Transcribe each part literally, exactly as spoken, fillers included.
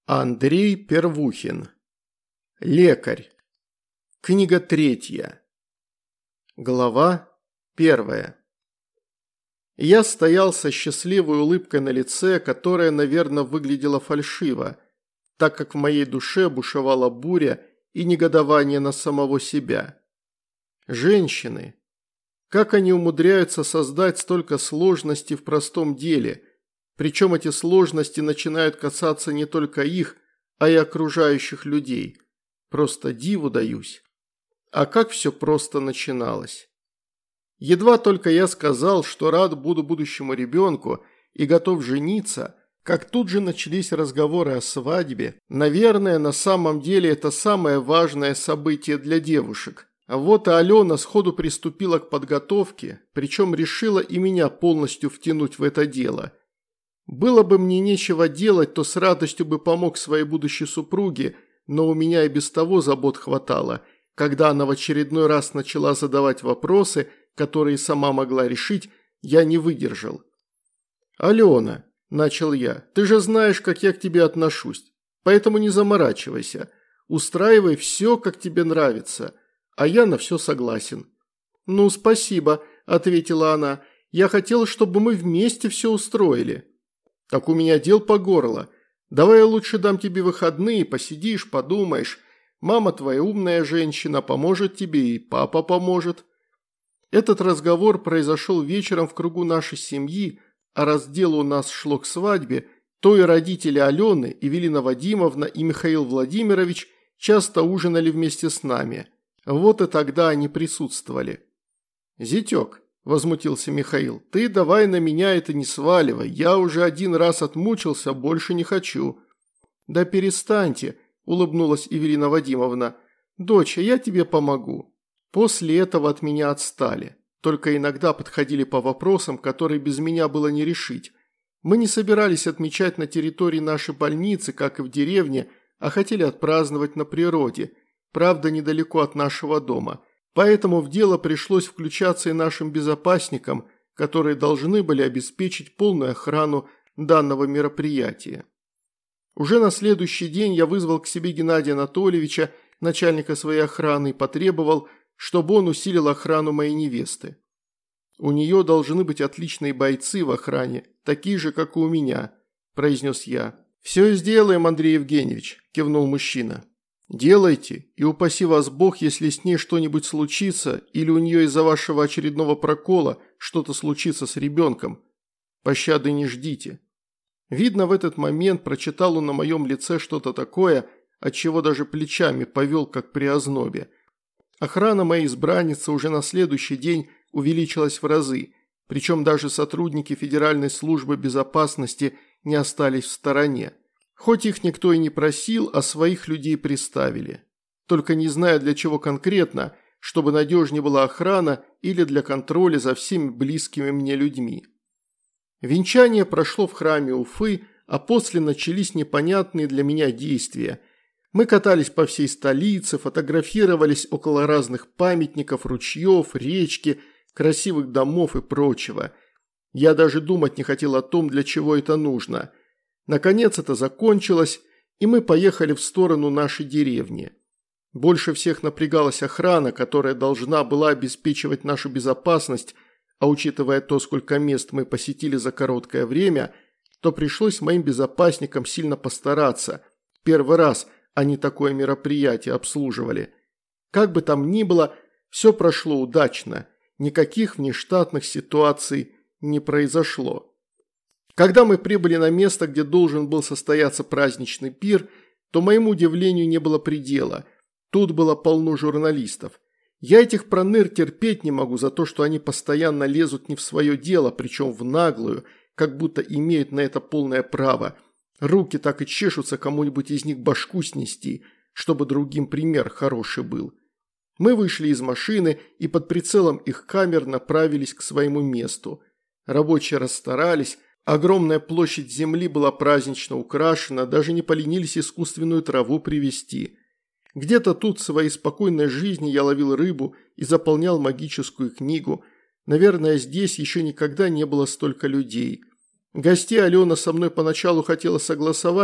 Андрей Первухин. Лекарь. Книга третья. Глава первая. Я стоял со счастливой улыбкой на лице, которая, наверное, выглядела фальшиво, так как в моей душе бушевала буря и негодование на самого себя. Женщины. Как они умудряются создать столько сложностей в простом деле, причем эти сложности начинают касаться не только их, а и окружающих людей. Просто диву даюсь. А как все просто начиналось. Едва только я сказал, что рад буду будущему ребенку и готов жениться, как тут же начались разговоры о свадьбе. Наверное, на самом деле это самое важное событие для девушек. А вот и Алена сходу приступила к подготовке, причем решила и меня полностью втянуть в это дело. Было бы мне нечего делать, то с радостью бы помог своей будущей супруге, но у меня и без того забот хватало, когда она в очередной раз начала задавать вопросы, которые сама могла решить, я не выдержал. «Алена», – начал я, – «ты же знаешь, как я к тебе отношусь, поэтому не заморачивайся, устраивай все, как тебе нравится, а я на все согласен». «Ну, спасибо», – ответила она, – «я хотела, чтобы мы вместе все устроили». «Так у меня дел по горло. Давай я лучше дам тебе выходные, посидишь, подумаешь. Мама твоя умная женщина, поможет тебе, и папа поможет». Этот разговор произошел вечером в кругу нашей семьи, а раз дело у нас шло к свадьбе, то и родители Алены, Эвелина Вадимовна и Михаил Владимирович часто ужинали вместе с нами. Вот и тогда они присутствовали. «Зятек», – возмутился Михаил, – «ты давай на меня это не сваливай, я уже один раз отмучился, больше не хочу». «Да перестаньте», – улыбнулась Эвелина Вадимовна, – «доча, я тебе помогу». После этого от меня отстали, только иногда подходили по вопросам, которые без меня было не решить. Мы не собирались отмечать на территории нашей больницы, как и в деревне, а хотели отпраздновать на природе, правда недалеко от нашего дома. Поэтому в дело пришлось включаться и нашим безопасникам, которые должны были обеспечить полную охрану данного мероприятия. Уже на следующий день я вызвал к себе Геннадия Анатольевича, начальника своей охраны, и потребовал, чтобы он усилил охрану моей невесты. «У нее должны быть отличные бойцы в охране, такие же, как и у меня», – произнес я. «Все сделаем, Андрей Евгеньевич», – кивнул мужчина. «Делайте, и упаси вас Бог, если с ней что-нибудь случится, или у нее из-за вашего очередного прокола что-то случится с ребенком. Пощады не ждите». Видно, в этот момент прочитал он на моем лице что-то такое, от чего даже плечами повел, как при ознобе. Охрана моей избранницы уже на следующий день увеличилась в разы, причем даже сотрудники Федеральной службы безопасности не остались в стороне. Хоть их никто и не просил, а своих людей приставили. Только не зная для чего конкретно, чтобы надежнее была охрана или для контроля за всеми близкими мне людьми. Венчание прошло в храме Уфы, а после начались непонятные для меня действия. Мы катались по всей столице, фотографировались около разных памятников, ручьев, речки, красивых домов и прочего. Я даже думать не хотел о том, для чего это нужно. Наконец это закончилось, и мы поехали в сторону нашей деревни. Больше всех напрягалась охрана, которая должна была обеспечивать нашу безопасность, а учитывая то, сколько мест мы посетили за короткое время, то пришлось моим безопасникам сильно постараться. Первый раз они такое мероприятие обслуживали. Как бы там ни было, все прошло удачно, никаких внештатных ситуаций не произошло. Когда мы прибыли на место, где должен был состояться праздничный пир, то моему удивлению не было предела. Тут было полно журналистов. Я этих проныр терпеть не могу за то, что они постоянно лезут не в свое дело, причем в наглую, как будто имеют на это полное право. Руки так и чешутся кому-нибудь из них башку снести, чтобы другим пример хороший был. Мы вышли из машины и под прицелом их камер направились к своему месту. Рабочие расстарались, огромная площадь земли была празднично украшена, даже не поленились искусственную траву привезти. Где-то тут в своей спокойной жизни я ловил рыбу и заполнял магическую книгу. Наверное, здесь еще никогда не было столько людей. Гостей Алена со мной поначалу хотела согласовать,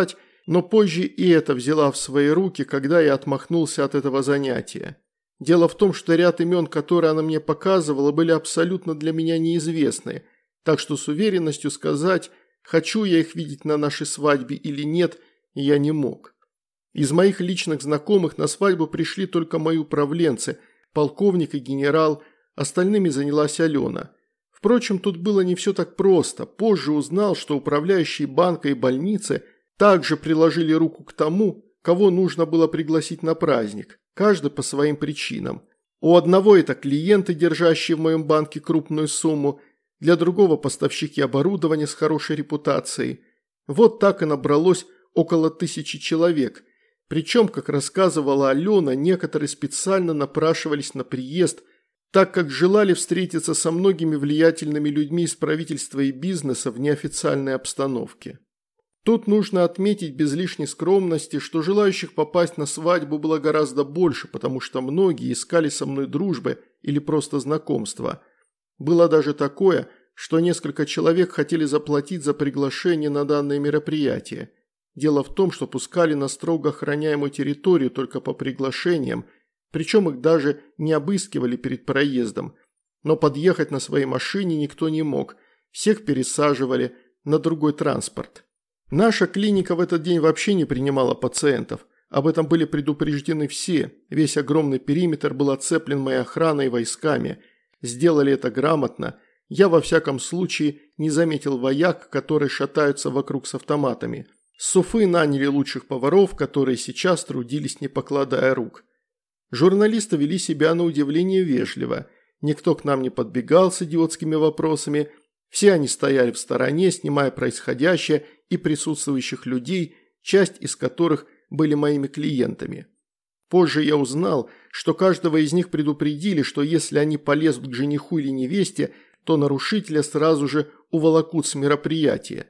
но позже и это взяла в свои руки, когда я отмахнулся от этого занятия. Дело в том, что ряд имен, которые она мне показывала, были абсолютно для меня неизвестны, так что с уверенностью сказать, хочу я их видеть на нашей свадьбе или нет, я не мог. Из моих личных знакомых на свадьбу пришли только мои управленцы, полковник и генерал, остальными занялась Алена. Впрочем, тут было не все так просто. Позже узнал, что управляющие банка и больницы также приложили руку к тому, кого нужно было пригласить на праздник, каждый по своим причинам. У одного это клиенты, держащие в моем банке крупную сумму, для другого поставщики оборудования с хорошей репутацией. Вот так и набралось около тысячи человек. Причем, как рассказывала Алена, некоторые специально напрашивались на приезд, так как желали встретиться со многими влиятельными людьми из правительства и бизнеса в неофициальной обстановке. Тут нужно отметить без лишней скромности, что желающих попасть на свадьбу было гораздо больше, потому что многие искали со мной дружбы или просто знакомства. Было даже такое, что несколько человек хотели заплатить за приглашение на данное мероприятие. Дело в том, что пускали на строго охраняемую территорию только по приглашениям, причем их даже не обыскивали перед проездом. Но подъехать на своей машине никто не мог, всех пересаживали на другой транспорт. Наша клиника в этот день вообще не принимала пациентов, об этом были предупреждены все, весь огромный периметр был оцеплен моей охраной и войсками. Сделали это грамотно, я во всяком случае не заметил вояк, которые шатаются вокруг с автоматами. С Уфы наняли лучших поваров, которые сейчас трудились не покладая рук. Журналисты вели себя на удивление вежливо, никто к нам не подбегал с идиотскими вопросами, все они стояли в стороне, снимая происходящее и присутствующих людей, часть из которых были моими клиентами. Позже я узнал, что каждого из них предупредили, что если они полезут к жениху или невесте, то нарушителя сразу же уволокут с мероприятия.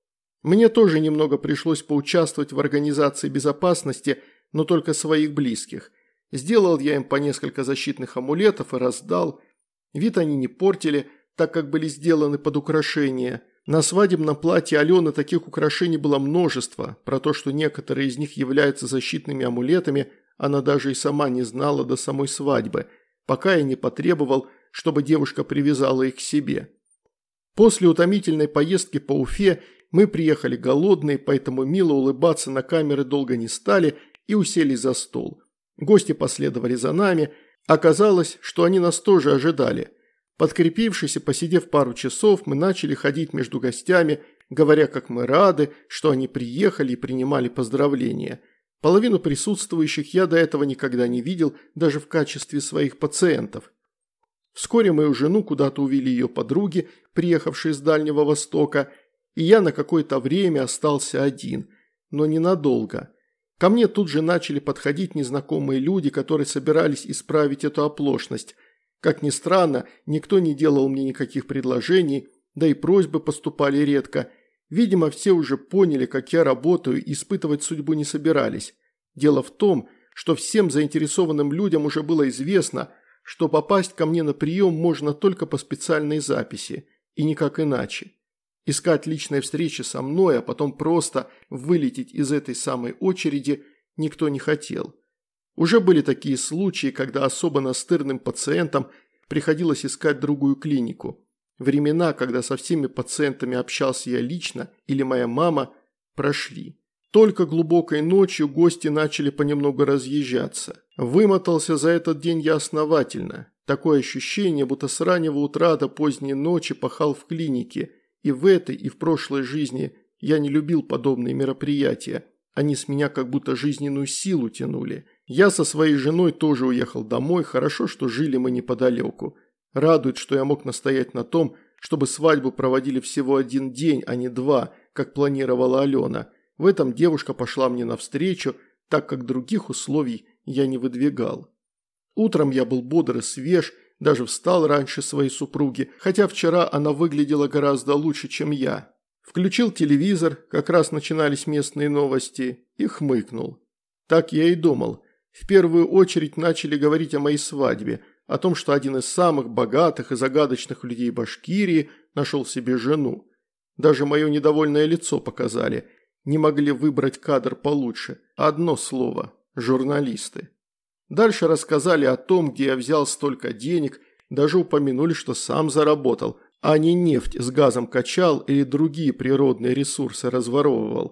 Мне тоже немного пришлось поучаствовать в организации безопасности, но только своих близких. Сделал я им по несколько защитных амулетов и раздал. Вид они не портили, так как были сделаны под украшения. На свадебном платье Алены таких украшений было множество. Про то, что некоторые из них являются защитными амулетами, она даже и сама не знала до самой свадьбы, пока я не потребовал, чтобы девушка привязала их к себе. После утомительной поездки по Уфе мы приехали голодные, поэтому мило улыбаться на камеры долго не стали и уселись за стол. Гости последовали за нами, оказалось, что они нас тоже ожидали. Подкрепившись и посидев пару часов, мы начали ходить между гостями, говоря, как мы рады, что они приехали и принимали поздравления. Половину присутствующих я до этого никогда не видел, даже в качестве своих пациентов. Вскоре мою жену куда-то увели ее подруги, приехавшие с Дальнего Востока, и я на какое-то время остался один, но ненадолго. Ко мне тут же начали подходить незнакомые люди, которые собирались исправить эту оплошность. Как ни странно, никто не делал мне никаких предложений, да и просьбы поступали редко. Видимо, все уже поняли, как я работаю, и испытывать судьбу не собирались. Дело в том, что всем заинтересованным людям уже было известно, что попасть ко мне на прием можно только по специальной записи, и никак иначе. Искать личной встречи со мной, а потом просто вылететь из этой самой очереди никто не хотел. Уже были такие случаи, когда особо настырным пациентам приходилось искать другую клинику. Времена, когда со всеми пациентами общался я лично или моя мама, прошли. Только глубокой ночью гости начали понемногу разъезжаться. Вымотался за этот день я основательно. Такое ощущение, будто с раннего утра до поздней ночи пахал в клинике. И в этой, и в прошлой жизни я не любил подобные мероприятия. Они с меня как будто жизненную силу тянули. Я со своей женой тоже уехал домой, хорошо, что жили мы неподалеку. Радует, что я мог настоять на том, чтобы свадьбу проводили всего один день, а не два, как планировала Алена. В этом девушка пошла мне навстречу, так как других условий я не выдвигал. Утром я был бодр и свеж, даже встал раньше своей супруги, хотя вчера она выглядела гораздо лучше, чем я. Включил телевизор, как раз начинались местные новости, и хмыкнул. Так я и думал. В первую очередь начали говорить о моей свадьбе, о том, что один из самых богатых и загадочных людей Башкирии нашел себе жену. Даже мое недовольное лицо показали. не могли выбрать кадр получше. Одно слово – журналисты. Дальше рассказали о том, где я взял столько денег, даже упомянули, что сам заработал, а не нефть с газом качал или другие природные ресурсы разворовывал.